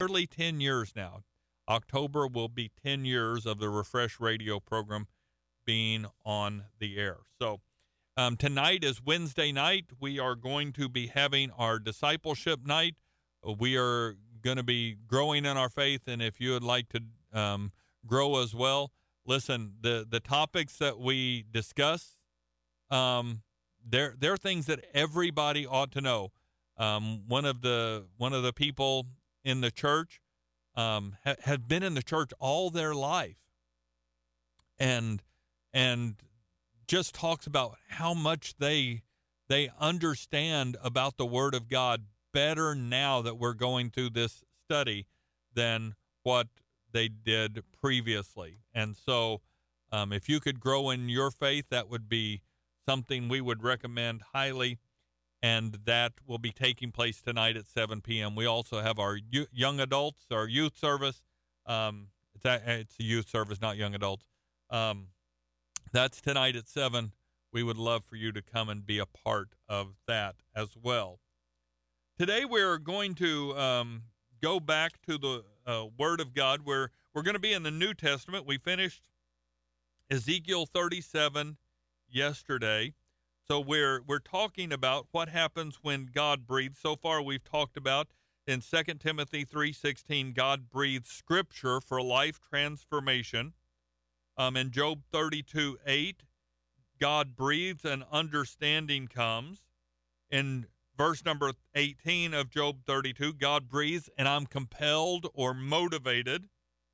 nearly 10 years now. October will be 10 years of the Refresh Radio program being on the air. So tonight is Wednesday night. We are going to be having our discipleship night. We are going to be growing in our faith, and if you would like to grow as well, listen, the topics that we discuss, they're things that everybody ought to know. One of the people in the church have been in the church all their life, and just talks about how much they understand about the Word of God better now that we're going through this study than what they did previously. And so if you could grow in your faith, that would be something we would recommend highly, and that will be taking place tonight at 7 p.m. We also have our young adults, our youth service. It's a youth service, not young adults. That's tonight at 7. We would love for you to come and be a part of that as well. Today we're going to go back to the Word of God. We're going to be in the New Testament. We finished Ezekiel 37 yesterday. So we're talking about what happens when God breathes. So far we've talked about in 2 Timothy 3:16, God breathed Scripture for life transformation. In Job 32:8, God breathes and understanding comes. In verse number 18 of Job 32, God breathes and I'm compelled or motivated.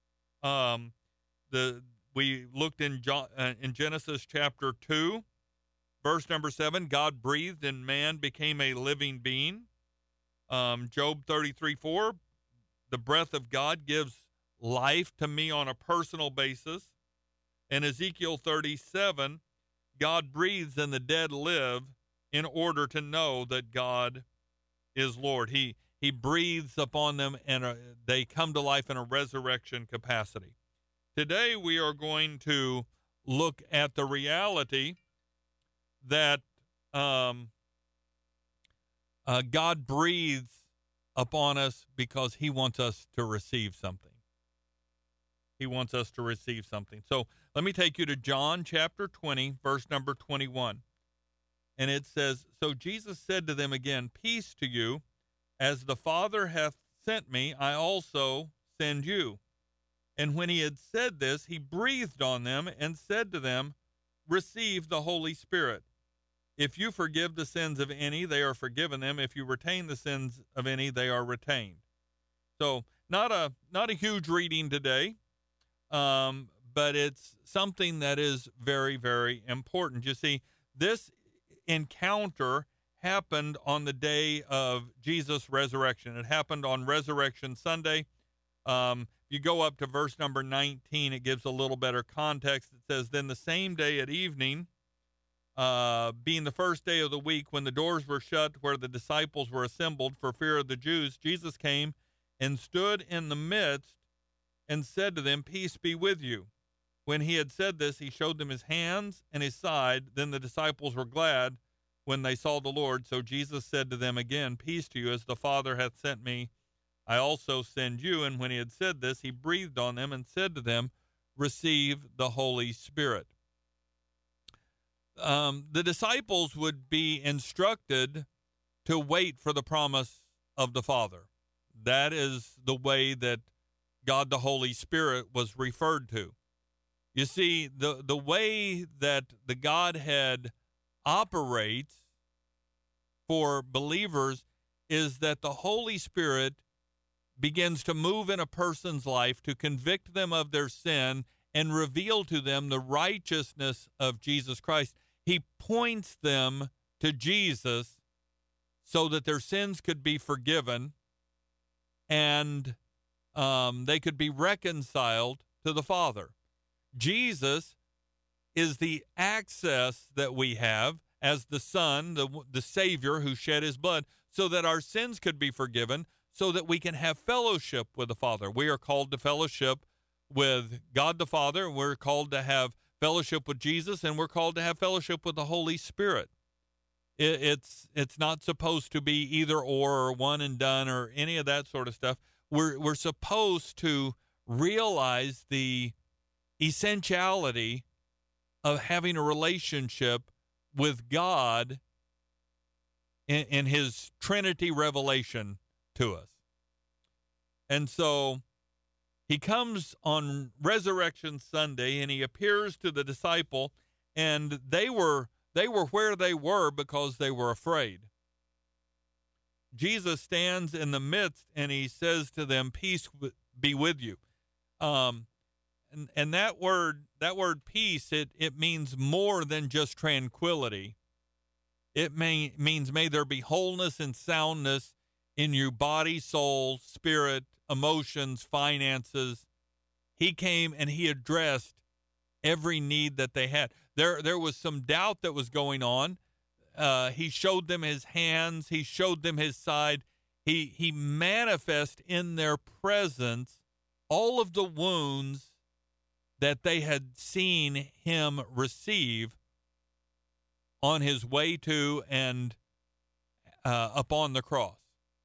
We looked in Genesis chapter 2, verse number 7, God breathed and man became a living being. Job 33:4, the breath of God gives life to me on a personal basis. In Ezekiel 37, God breathes and the dead live in order to know that God is Lord. He breathes upon them and they come to life in a resurrection capacity. Today we are going to look at the reality that God breathes upon us because he wants us to receive something. He wants us to receive something. So let me take you to John chapter 20, verse number 21. And it says, So Jesus said to them again, Peace to you. As the Father hath sent me, I also send you. And when he had said this, he breathed on them and said to them, Receive the Holy Spirit. If you forgive the sins of any, they are forgiven them. If you retain the sins of any, they are retained. So not a huge reading today. But it's something that is very, very important. You see, this encounter happened on the day of Jesus' resurrection. It happened on Resurrection Sunday. You go up to verse number 19, it gives a little better context. It says, Then the same day at evening, being the first day of the week, when the doors were shut where the disciples were assembled for fear of the Jews, Jesus came and stood in the midst and said to them, Peace be with you. When he had said this, he showed them his hands and his side. Then the disciples were glad when they saw the Lord. So Jesus said to them again, Peace to you, as the Father hath sent me, I also send you. And when he had said this, he breathed on them and said to them, Receive the Holy Spirit. The disciples would be instructed to wait for the promise of the Father. That is the way that God the Holy Spirit was referred to. You see, the way that the Godhead operates for believers is that the Holy Spirit begins to move in a person's life to convict them of their sin and reveal to them the righteousness of Jesus Christ. He points them to Jesus so that their sins could be forgiven and they could be reconciled to the Father. Jesus is the access that we have as the Son, the Savior who shed his blood, so that our sins could be forgiven, so that we can have fellowship with the Father. We are called to fellowship with God the Father, and we're called to have fellowship with Jesus, and we're called to have fellowship with the Holy Spirit. It's not supposed to be either or one and done or any of that sort of stuff. we're supposed to realize the essentiality of having a relationship with God in his Trinity revelation to us. And so he comes on Resurrection Sunday and he appears to the disciple, and they were where they were because they were afraid. Jesus stands in the midst and he says to them, "Peace be with you." And that word peace, it means more than just tranquility. It means may there be wholeness and soundness in your body, soul, spirit, emotions, finances. He came and he addressed every need that they had. There was some doubt that was going on. He showed them his hands. He showed them his side. He manifested in their presence all of the wounds that they had seen him receive on his way to and upon the cross.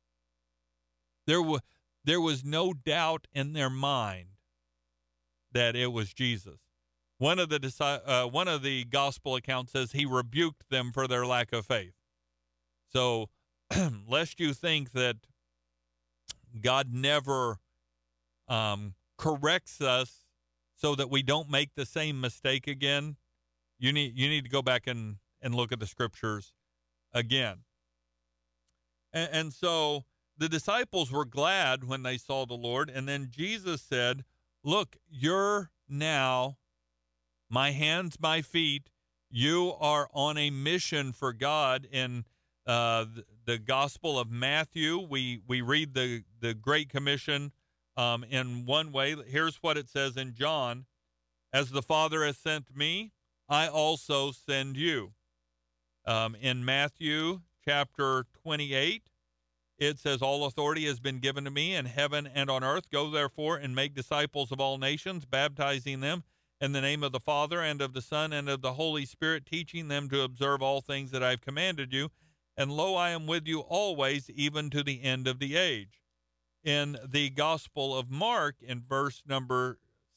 There was no doubt in their mind that it was Jesus. One of the gospel accounts says he rebuked them for their lack of faith. So, lest you think that God never corrects us so that we don't make the same mistake again, you need to go back and look at the scriptures again. And so the disciples were glad when they saw the Lord, and then Jesus said, "Look, you're now my hands, my feet. You are on a mission for God." In the Gospel of Matthew, we read the Great Commission in one way. Here's what it says in John: "As the Father has sent me, I also send you." In Matthew chapter 28, it says, "All authority has been given to me in heaven and on earth. Go therefore and make disciples of all nations, baptizing them in the name of the Father and of the Son and of the Holy Spirit, teaching them to observe all things that I have commanded you. And lo, I am with you always, even to the end of the age." In the Gospel of Mark, in verse number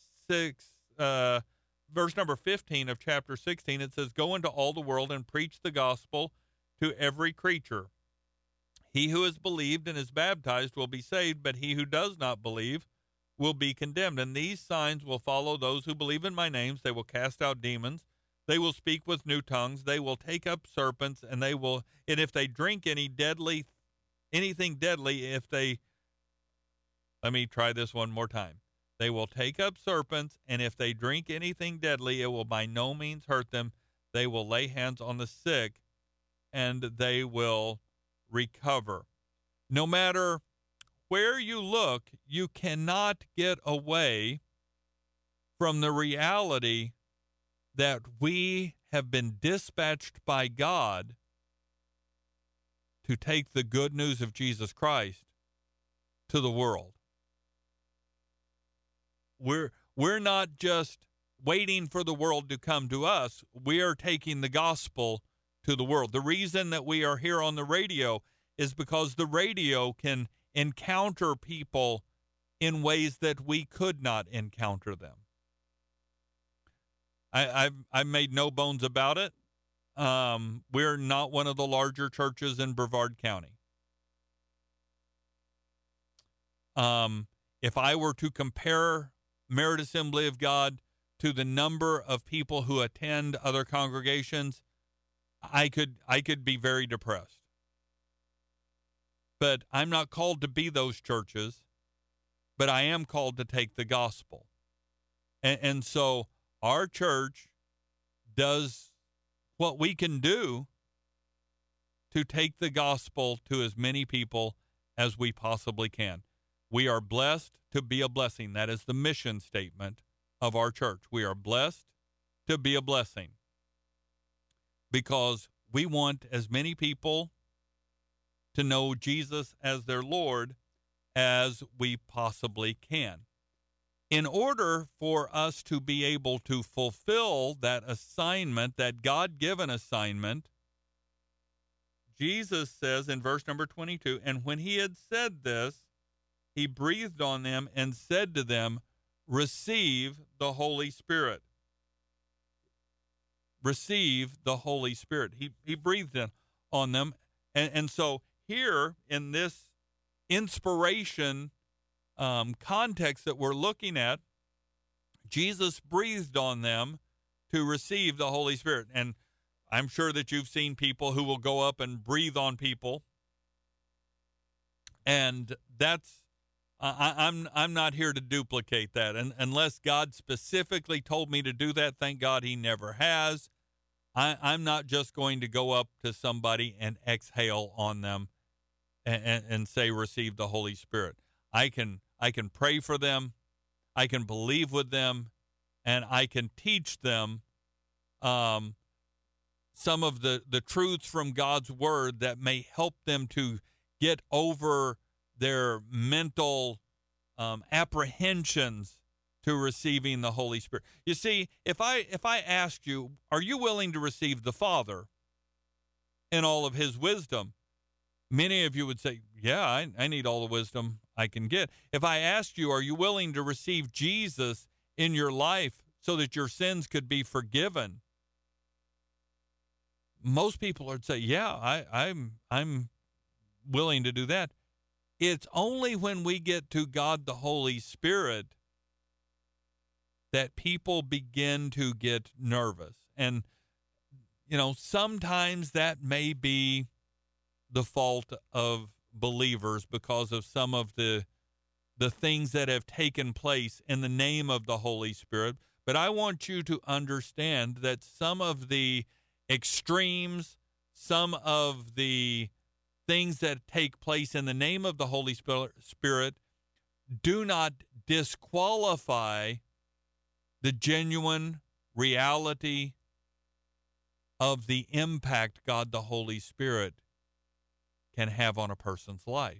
15 of chapter 16, it says, "Go into all the world and preach the gospel to every creature. He who has believed and is baptized will be saved, but he who does not believe will be condemned. And these signs will follow those who believe in my names. They will cast out demons. They will speak with new tongues. They will take up serpents, and if they drink anything deadly, let me try this one more time. They will take up serpents, and if they drink anything deadly, it will by no means hurt them. They will lay hands on the sick, and they will recover." No matter where you look, you cannot get away from the reality that we have been dispatched by God to take the good news of Jesus Christ to the world. We're not just waiting for the world to come to us. We are taking the gospel to the world. The reason that we are here on the radio is because the radio can encounter people in ways that we could not encounter them. I've made no bones about it. We're not one of the larger churches in Brevard County. If I were to compare Merit Assembly of God to the number of people who attend other congregations, I could be very depressed. But I'm not called to be those churches, but I am called to take the gospel. And so our church does what we can do to take the gospel to as many people as we possibly can. We are blessed to be a blessing. That is the mission statement of our church. We are blessed to be a blessing because we want as many people to know Jesus as their Lord as we possibly can. In order for us to be able to fulfill that assignment, that God-given assignment, Jesus says in verse number 22, "And when he had said this, he breathed on them and said to them, receive the Holy Spirit. Receive the Holy Spirit. He breathed on them. And so here in this inspiration context that we're looking at, Jesus breathed on them to receive the Holy Spirit. And I'm sure that you've seen people who will go up and breathe on people. And that's, I'm not here to duplicate that. And unless God specifically told me to do that, thank God he never has. I'm not just going to go up to somebody and exhale on them and say, receive the Holy Spirit. I can pray for them. I can believe with them, and I can teach them some of the truths from God's word that may help them to get over their mental apprehensions to receiving the Holy Spirit. You see, if I asked you, are you willing to receive the Father in all of his wisdom? Many of you would say, yeah, I need all the wisdom I can get. If I asked you, are you willing to receive Jesus in your life so that your sins could be forgiven? Most people would say, yeah, I'm willing to do that. It's only when we get to God the Holy Spirit that people begin to get nervous. And, you know, sometimes that may be the fault of believers because of some of the things that have taken place in the name of the Holy Spirit. But I want you to understand that some of the extremes, some of the things that take place in the name of the Holy Spirit do not disqualify the genuine reality of the impact God the Holy Spirit can have on a person's life.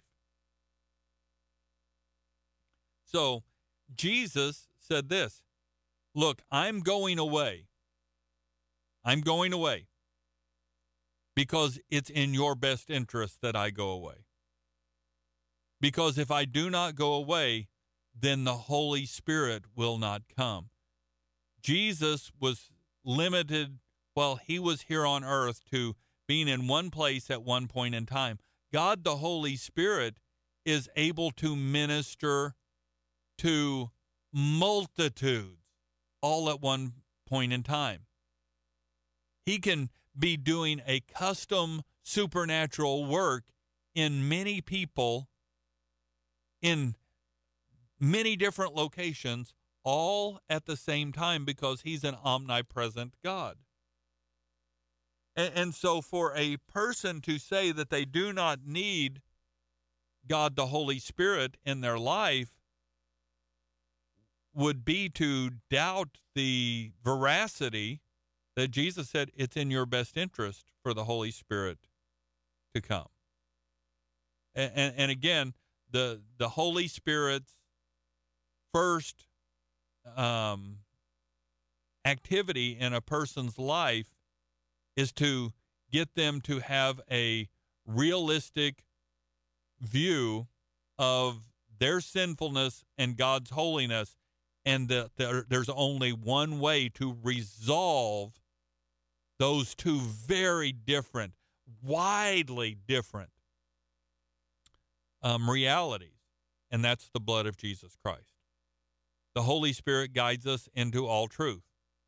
So Jesus said this, look, I'm going away. I'm going away because it's in your best interest that I go away. Because if I do not go away, then the Holy Spirit will not come. Jesus was limited while he was here on earth to being in one place at one point in time. God, the Holy Spirit, is able to minister to multitudes all at one point in time. He can be doing a custom supernatural work in many people in many different locations all at the same time because he's an omnipresent God. And so for a person to say that they do not need God the Holy Spirit in their life would be to doubt the veracity that Jesus said it's in your best interest for the Holy Spirit to come. And again, the Holy Spirit's first activity in a person's life is to get them to have a realistic view of their sinfulness and God's holiness, and that there's only one way to resolve those two very different, widely different realities, and that's the blood of Jesus Christ. The Holy Spirit guides us into all truth.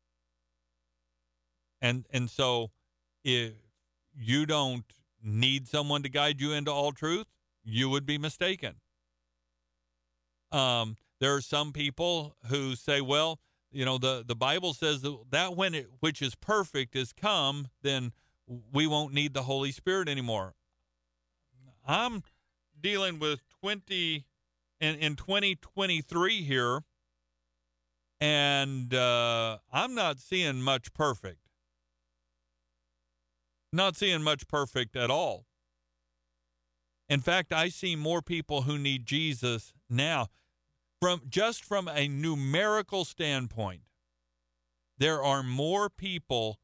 And so if you don't need someone to guide you into all truth, you would be mistaken. There are some people who say, well, you know, the Bible says that when it which is perfect is come, then we won't need the Holy Spirit anymore. I'm dealing with 2023 here, and I'm not seeing much perfect. Not seeing much perfect at all. In fact, I see more people who need Jesus now. From a numerical standpoint, there are more people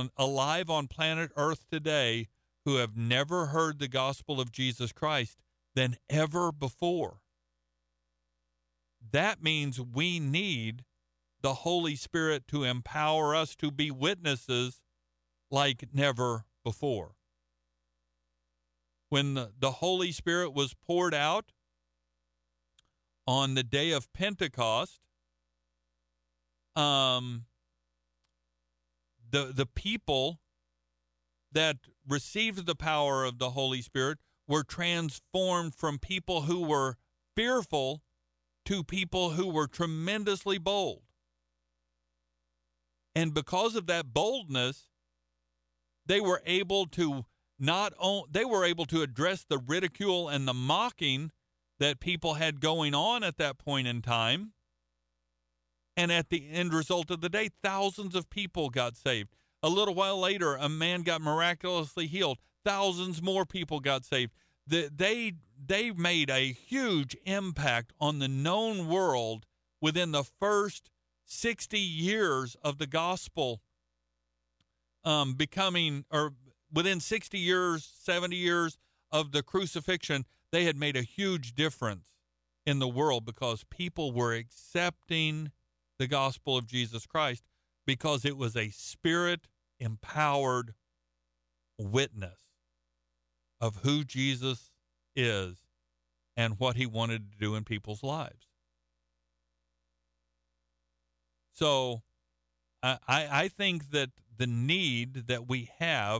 alive on planet Earth today who have never heard the gospel of Jesus Christ than ever before. That means we need the Holy Spirit to empower us to be witnesses like never before. When the Holy Spirit was poured out on the day of Pentecost, the people that received the power of the Holy Spirit were transformed from people who were fearful to people who were tremendously bold. And because of that boldness, they were able to address the ridicule and the mocking that people had going on at that point in time. And at the end result of the day, thousands of people got saved. A little while later, a man got miraculously healed. Thousands more people got saved. They made a huge impact on the known world within the first 60 years of the gospel within 60 years, 70 years of the crucifixion, they had made a huge difference in the world because people were accepting the gospel of Jesus Christ because it was a Spirit-empowered witness of who Jesus is and what he wanted to do in people's lives. So I think that the need that we have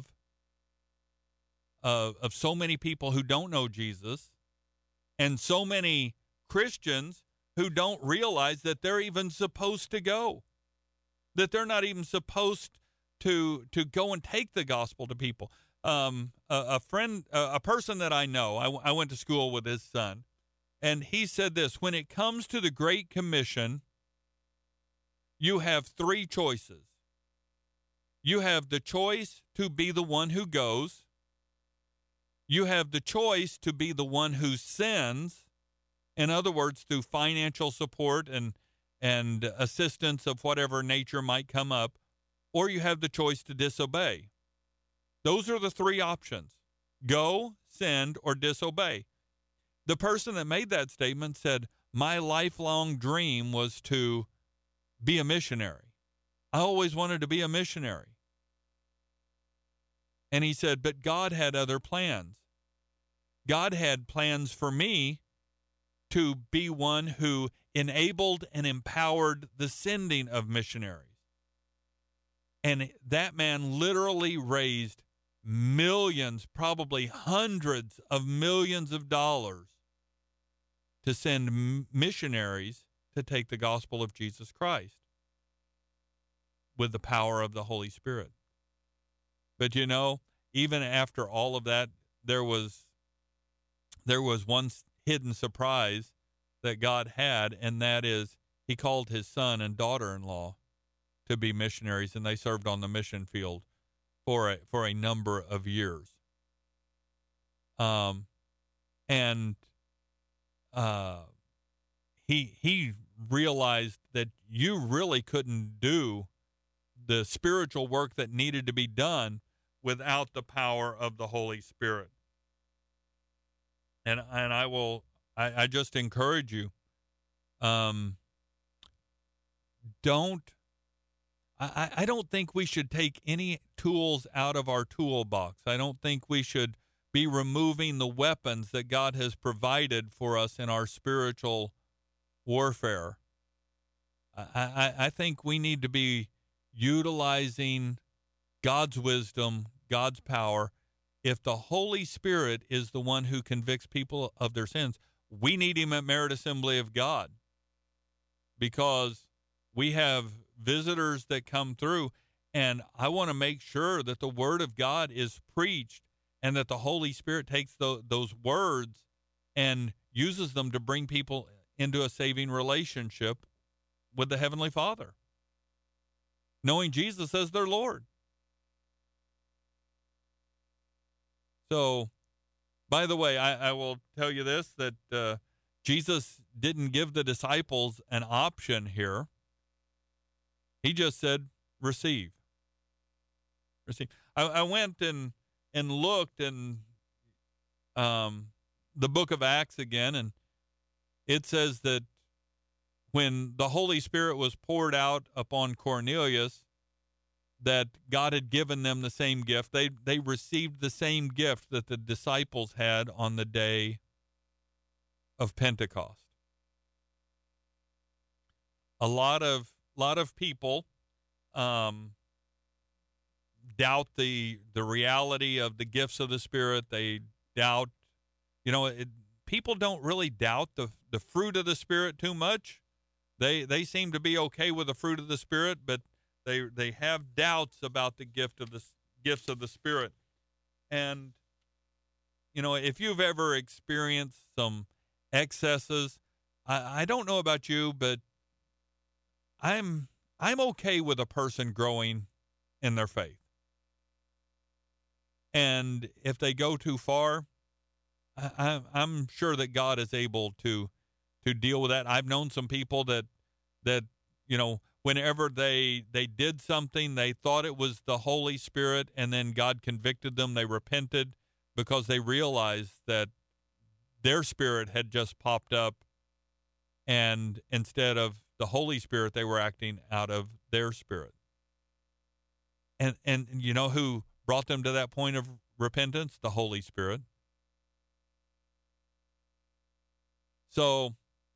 of so many people who don't know Jesus and so many Christians who don't realize that they're even supposed to go, that they're not even supposed to go and take the gospel to people. A person that I know, I went to school with his son, and he said this: when it comes to the Great Commission, you have three choices. You have the choice to be the one who goes. You have the choice to be the one who sends. In other words, through financial support and assistance of whatever nature might come up, or you have the choice to disobey. Those are the three options: go, send, or disobey. The person that made that statement said, my lifelong dream was to be a missionary. I always wanted to be a missionary. And he said, but God had other plans. God had plans for me to be one who enabled and empowered the sending of missionaries. And that man literally raised millions, probably hundreds of millions of dollars to send missionaries to take the gospel of Jesus Christ with the power of the Holy Spirit. But you know, even after all of that, there was one hidden surprise that God had, and that is he called his son and daughter-in-law to be missionaries, and they served on the mission field for a number of years. He realized that you really couldn't do the spiritual work that needed to be done without the power of the Holy Spirit. And I just encourage you, I don't think we should take any tools out of our toolbox. I don't think we should be removing the weapons that God has provided for us in our spiritual warfare. I think we need to be utilizing God's wisdom, God's power. If the Holy Spirit is the one who convicts people of their sins, we need him at Merit Assembly of God, because we have visitors that come through, and I want to make sure that the Word of God is preached and that the Holy Spirit takes those words and uses them to bring people into a saving relationship with the Heavenly Father, knowing Jesus as their Lord. So, by the way, I will tell you this, that Jesus didn't give the disciples an option here. He just said, receive. Receive. I went and looked, and the book of Acts again, and it says that when the Holy Spirit was poured out upon Cornelius, that God had given them the same gift. They received the same gift that the disciples had on the day of Pentecost. A lot of people doubt the reality of the gifts of the Spirit. They doubt, people don't really doubt the fruit of the Spirit too much. They seem to be okay with the fruit of the Spirit, but they have doubts about the gifts of the Spirit. And if you've ever experienced some excesses, I don't know about you, but I'm okay with a person growing in their faith. And if they go too far, I'm sure that God is able to deal with that. I've known some people that whenever they did something, they thought it was the Holy Spirit, and then God convicted them. They repented because they realized that their spirit had just popped up, and instead of the Holy Spirit, they were acting out of their spirit. And you know who brought them to that point of repentance? The Holy Spirit. So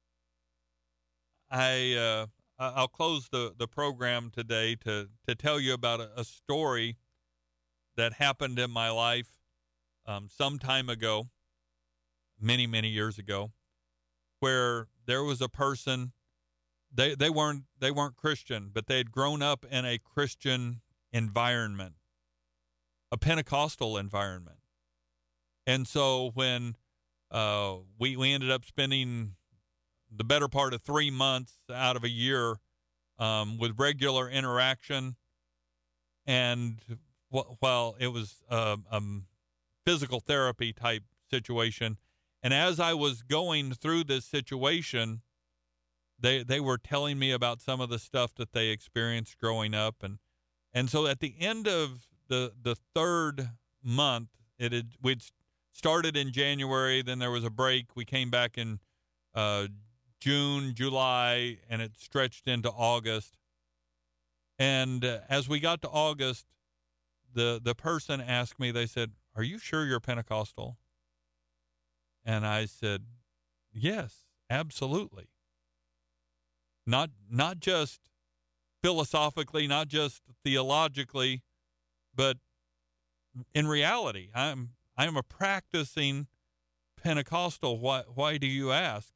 I'll close the program today to tell you about a story that happened in my life some time ago, many years ago, where there was a person. They weren't Christian, but they had grown up in a Christian environment, a Pentecostal environment. And so when we ended up spending the better part of 3 months out of a year with regular interaction, and well, it was a physical therapy type situation. And as I was going through this situation, they were telling me about some of the stuff that they experienced growing up, and so at the end of the third month, we'd started in January, then there was a break. We came back in June, July, and it stretched into August. And as we got to August, the person asked me, they said, "Are you sure you're Pentecostal?" And I said, "Yes, absolutely." Not just philosophically, not just theologically, but in reality. I'm a practicing Pentecostal. Why do you ask?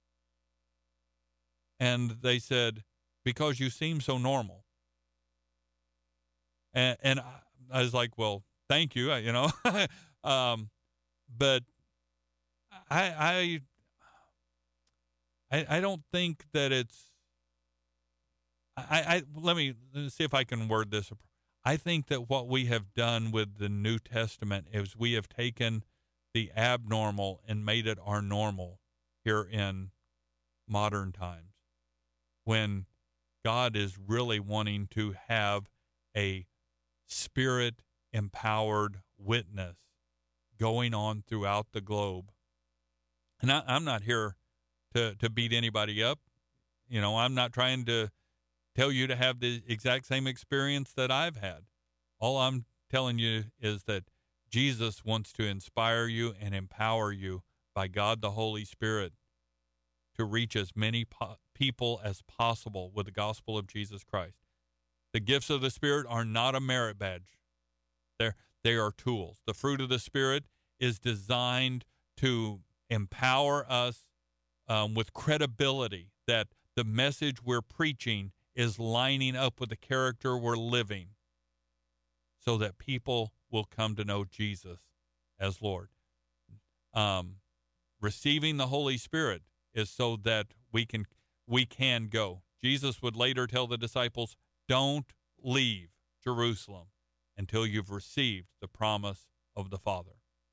And they said, "Because you seem so normal." And I was like, "Well, thank you." But I don't think that it's. Let me see if I can word this. I think that what we have done with the New Testament is we have taken the abnormal and made it our normal here in modern times, when God is really wanting to have a Spirit-empowered witness going on throughout the globe. And I'm not here to beat anybody up. I'm not trying to tell you to have the exact same experience that I've had. All I'm telling you is that Jesus wants to inspire you and empower you by God the Holy Spirit to reach as many people as possible with the gospel of Jesus Christ. The gifts of the Spirit are not a merit badge. They are tools. The fruit of the Spirit is designed to empower us with credibility that the message we're preaching is lining up with the character we're living, so that people will come to know Jesus as Lord. Receiving the Holy Spirit is so that we can go. Jesus would later tell the disciples, "Don't leave Jerusalem until you've received the promise of the Father."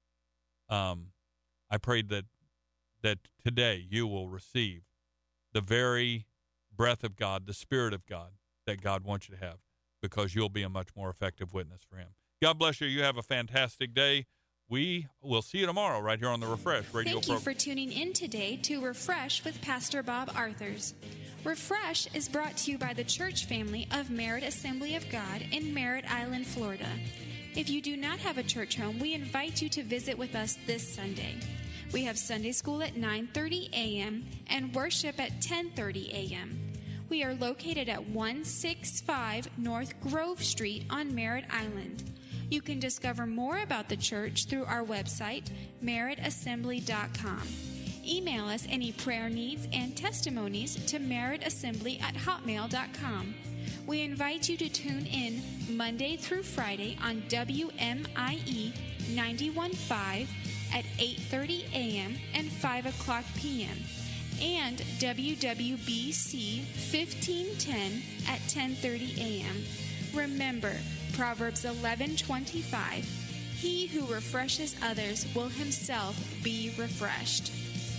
I prayed that today you will receive the very breath of God, the Spirit of God that God wants you to have, because you'll be a much more effective witness for Him. God bless you. You have a fantastic day. We will see you tomorrow right here on the Refresh Radio Thank program. you for tuning in today to Refresh with Pastor Bob Arthurs. Refresh is brought to you by the church family of Merritt Assembly of God in Merritt Island, Florida. If you do not have a church home, we invite you to visit with us this Sunday. We have Sunday school at 9:30 a.m. and worship at 10:30 a.m. We are located at 165 North Grove Street on Merritt Island. You can discover more about the church through our website, merrittassembly.com. Email us any prayer needs and testimonies to merrittassembly@hotmail.com. We invite you to tune in Monday through Friday on WMIE 91.5 at 8:30 a.m. and 5 o'clock p.m. and WWBC 1510 at 10:30 a.m. Remember, Proverbs 11:25, he who refreshes others will himself be refreshed.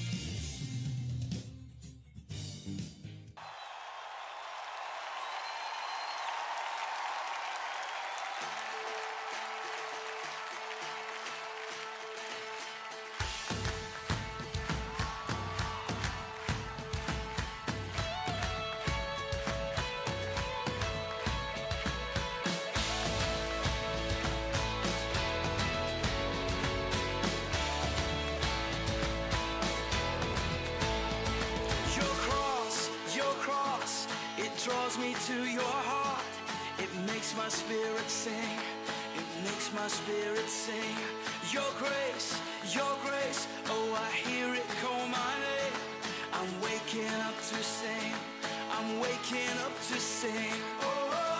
Draws me to your heart. It makes my spirit sing. It makes my spirit sing. Your grace, oh, I hear it call my name. I'm waking up to sing. I'm waking up to sing. Oh, oh, oh.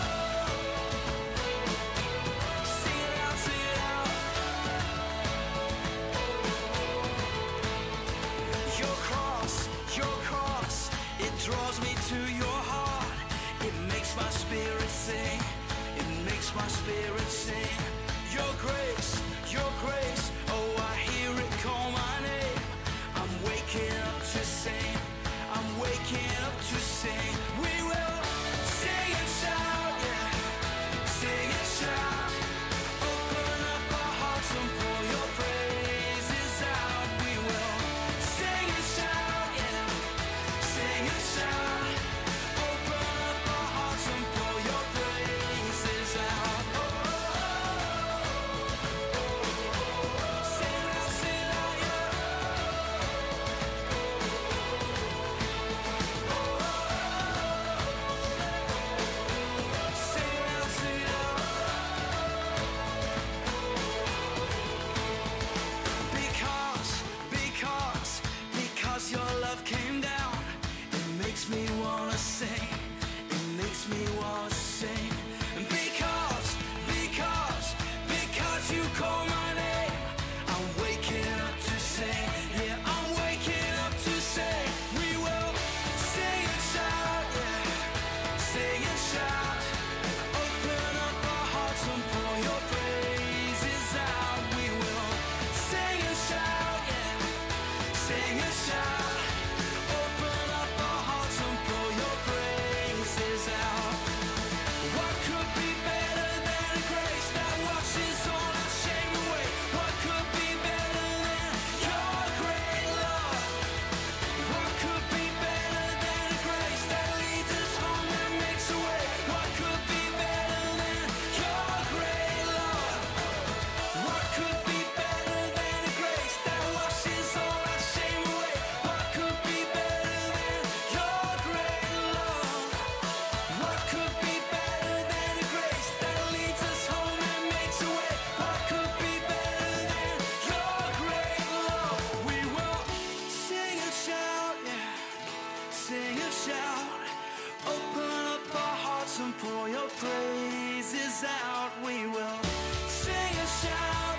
Sing it out, sing it out. Your cross, it draws me to your heart. It makes my spirit sing. It makes my spirit sing. Your grace, oh, I hear it call my name. I'm waking up to sing. I'm waking up to sing. We will sing and shout, yeah. Sing and shout. Open up our hearts and pour your praises out. We will sing and shout, yeah. Sing and shout. Open up our hearts and pour your praises out. Oh, oh, oh, oh. Sing it out, yeah. Sing it out, because your love came down. It makes me wanna sing. It makes me wanna sing. Because you call my name. I'm waking up to sing. Yeah, I'm waking up to sing. We will sing and shout, yeah. Sing and shout. Open up our hearts and pour your praises out. We will sing and shout, yeah. Sing and shout. Open up our hearts and pour your praises out. What could be better than a grace that washes all our shame away? What could be better than your great love? What could be better than a grace that leads us home and makes a way? What could be better than your great love? What could be better than a grace that washes all our shame away? What could be better than your great love? What could be better than a grace that leads us home and makes a way? What could be better than your great love? We will sing and shout, yeah. Sing and shout. Open up our hearts and pour your praises out. We will sing and shout.